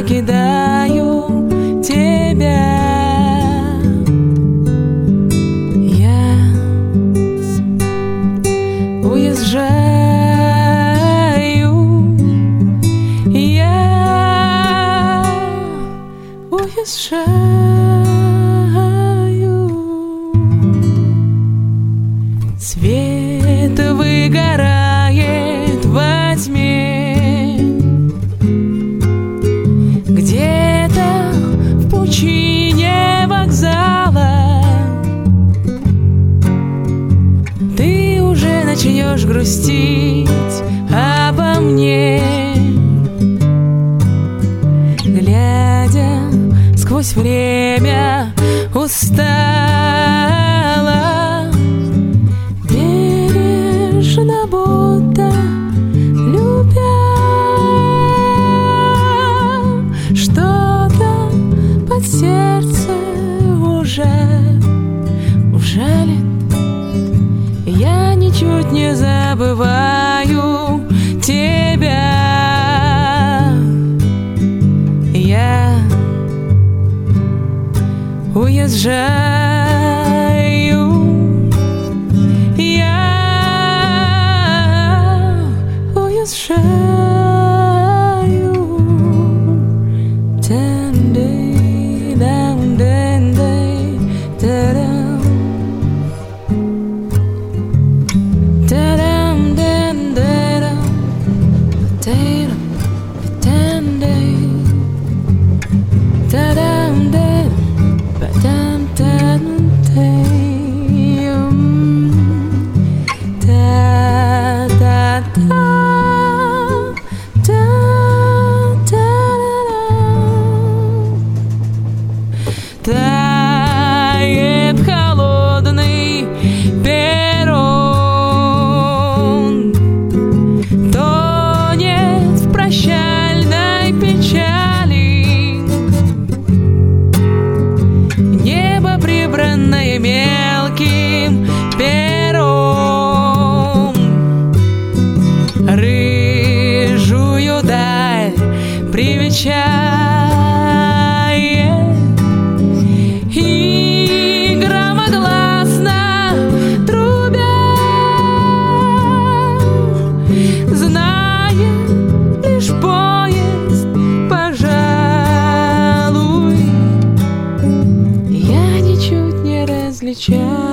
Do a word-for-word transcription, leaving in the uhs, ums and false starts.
покидаю тебя. Я уезжаю, я уезжаю. Свет выгорает во тьме, где-то в пучине вокзала. Ты уже начнешь грустить обо мне, глядя сквозь время устала, бережно будто любя. Что-то под сердце уже ужалит. Я ничуть не забываю тебя. Я уезжаю, я уезжаю. Дэн-дэй, дэн-дэн-дэй, та-дам. Та-дам, дэн-дэ-дам, та-дам, та-дам-дэй, та-дам-дэй, та-дам-та-дам-дэй. Тает холодный перрон, тонет в прощальной печали. Небо, прибранное мелким пером, рыжую даль примечает. И громогласно трубя, зная лишь поезд, пожалуй, я ничуть не различаю.